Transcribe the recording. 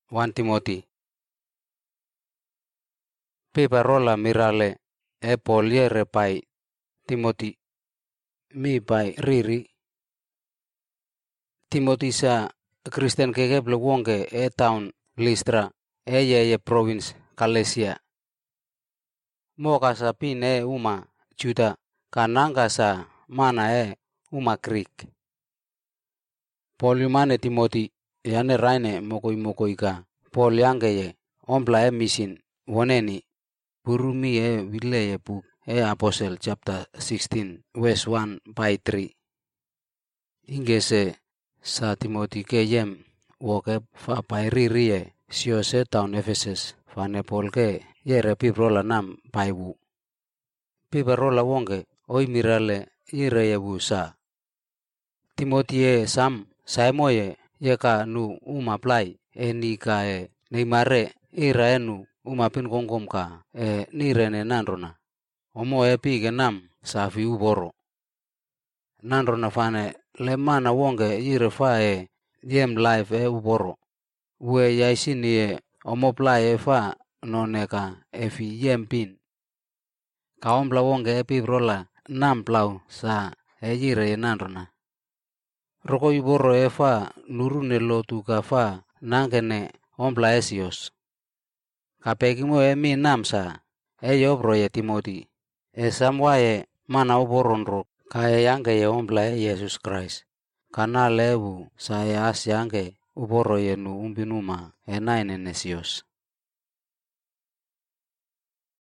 1 Timothy. Piparola mirale e Paul yere pai Timothy mi pai riri. Timothy sa Kristen kegeble wonge e town Lystra e ye province Galatia. Moka sa pin e uma Juda kananga sa mana e uma Greek. Paul yumane Timothy yane raine mokoi ka Paul yange ye ombla e mission woneni burumi e wile ye book e Apostle chapter 16 verse 1 by 3. Ingese sa Timothy ke yem woke fa pai riri e sio se town Ephesus fane Paul ke yere piprola nam paiwu. Piparola wonge oi mirale yere yewu sa. Timothy e sam saimoye yeka nu uma plai e ni ka e neimare ira enu uma pin kongkom ka e nirene nandrona. Omo e pige nam safi uboro. Nandrona fane le mana wonge yire fa e yem life e uboro. Ue yaisini e omo plai e fa noneka e fi yem pin. Ka ombla wonge e piprola nam plau sa e yire e nandrona. Roko iboro e fa nurune lotu ka fa nangene ombla esios. Kapekimo e mi namsa e yobro ye Timothy. E samwa e mana oboronro ka e yange ye ombla e Jesus Christ. Kana lewu sa e as yange uboro ye nu umbinuma e naine nesios.